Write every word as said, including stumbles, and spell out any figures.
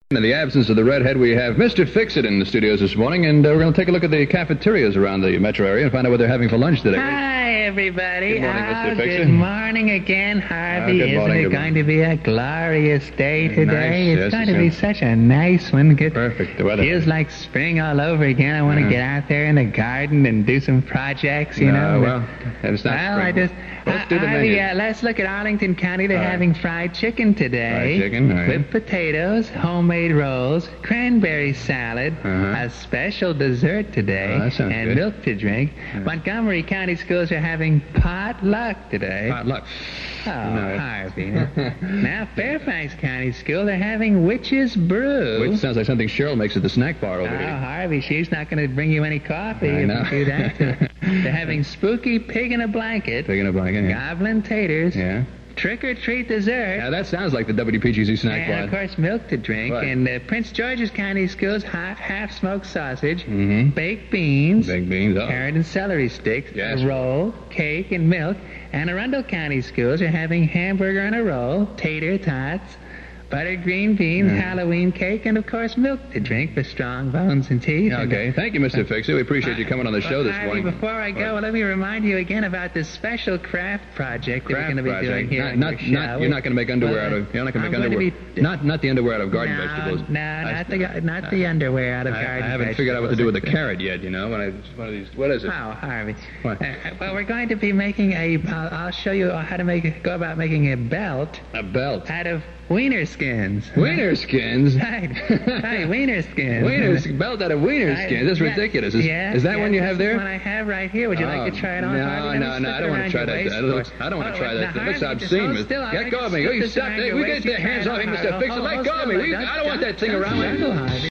In the absence of the redhead, we have Mister Fix-It in the studios this morning, and uh, we're going to take a look at the cafeterias around the metro area and find out what they're having for lunch today. Hi, everybody. Good morning, Mister Oh, Fix-It. Good morning again, Harvey. Uh, good Isn't morning, it good going to be a glorious day today? Nice, It's yes, going it's to be gonna- such a nice one. Good. Perfect. The weather. Feels like spring all over again. I want to Yeah. get out there in the garden and do some projects, you No, know. well, it's not Well, I spring. just... Let's do the Harvey, menu. uh, let's look at Arlington County. They're All right. having fried chicken today. Fried chicken, all right. With potatoes, homemade rolls, cranberry salad, Uh-huh. a special dessert today, Oh, that sounds and good. milk to drink. Montgomery County schools are having potluck today. Potluck. Oh, No. Harvey. Now, Fairfax County School, they're having Witch's Brew. Which sounds like something Cheryl makes at the snack bar over Oh, here. Harvey, she's not going to bring you any coffee I if know. you do that. They're having spooky pig in a blanket, Taking a blanket. Yeah. goblin taters, Yeah. trick-or-treat dessert, Now, that sounds like the W P G Z snack and, of bar. course, milk to drink. Right. And uh, Prince George's County Schools, hot half-smoked sausage, Mm-hmm. baked beans, Baked beans. Oh. carrot and celery sticks, Yes. a roll, cake, and milk. And Arundel County Schools are having hamburger and a roll, tater tots, buttered green beans, Mm. Halloween cake, and, of course, milk to drink for strong bones and teeth. And, Okay. Thank you, Mister Fix-It. We appreciate you coming on the show this Harvey, morning. before I go, well, let me remind you again about this special craft project that Craft we're going to be project. doing here Not, on not, your show. not, you're not going to make underwear out of. You're not going I'm to make going to underwear. be- Not, not the underwear out of garden no, vegetables. No, I- not the not the underwear out of I, garden I haven't vegetables. figured out what to do with the carrot yet. You know, when I one of these. What is it? Oh, Harvey. What? Uh, well, we're going to be making a. I'll, I'll show you how to make go about making a belt A belt. out of wiener skins. Wiener skins. Right, right, wiener skins. Wiener sk- belt out of wiener I- skins. That's yeah, ridiculous. Is, yeah, is that yeah, one you this have is there? one I have right here. Would you like to try it on? No, Harvey? Let me no, no. slip I it don't want around to try your that. waist. I don't, I don't want to try Oh, that. now, That looks Harvey, just obscene. hold Miss- still. I'll Get let go you of me. slip Oh, you this stop around that. your We waist. get You the try hands it off me, on, Mister Harvey. Fix-It. Hold- Let hold go of still, me. like, We- don't- I don't want that thing don't around. struggle, Harvey.